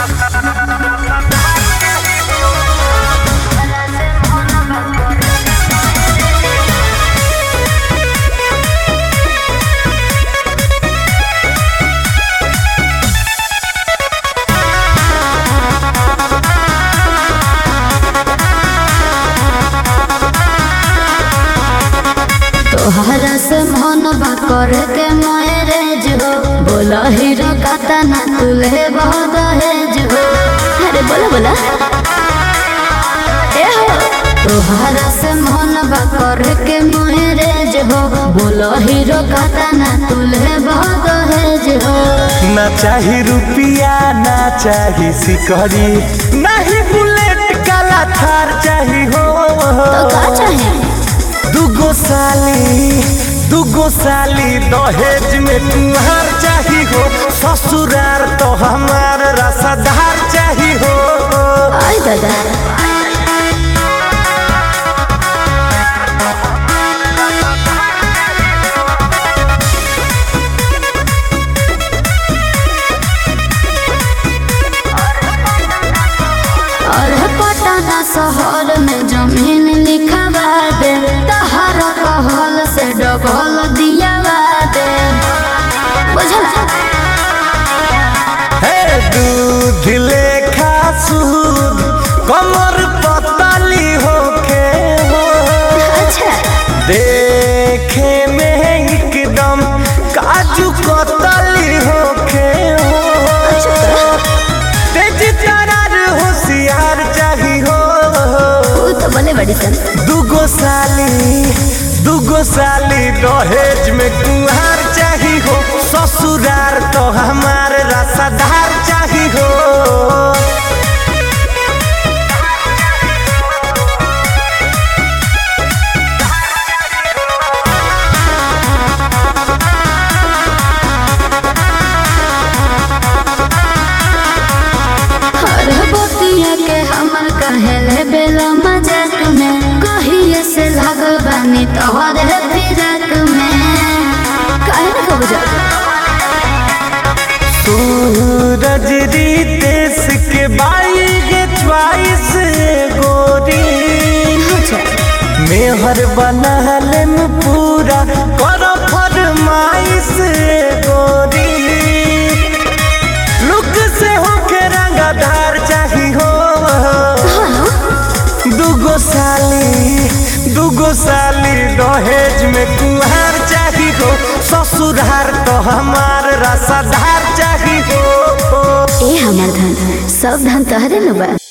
तोहरा से मन बा करे के मैरेज हो, बोला हीरो काता ना तुले बहुत दहेज हो। अरे बोला बोला ए हो, तोहरा से मन बा करे के मैरेज हो, बोला हीरो काता ना तुले बहुत दहेज हो। ना चाही रुपिया ना चाही सिकड़ी, नहीं बुलेट काला थार चाही हो। तो का चाहे? दुगो साली दहेज में तुम्हार चाही हो, ससुरार तो हमार रसादार चाही हो। आई दादा और पटना शहर में जमीन लिखवा दे, तहरा कहल से डबल दियावा दे। बुझला? हे दूध लेखा सूद कमर पतली होके हो, अच्छा देखे में एकदम काजू कतली होके हो। तेज तरार होशियार चाही हो। तो बने बड़ी सन दुगो साली दहेज में कुहार चाही हो, ससुरार तो हमार रसादार चाही हो। के हमर कहेले बेला मजाक में, कहिए से लागल बानी तोहरे फिराक में। काहे ना कब जा सूरज रितेश के बाई गे च्वाइस गोरी, मेहर बनहले में पूरा करो फरमाइश गोरी। लुक से होके रंगदार चाही हो। दुगो साली दहेज में कुहार चाही हो, ससुरार तो हमार रसादार चाही हो। ए हमर धन सब धन तहरे न बा।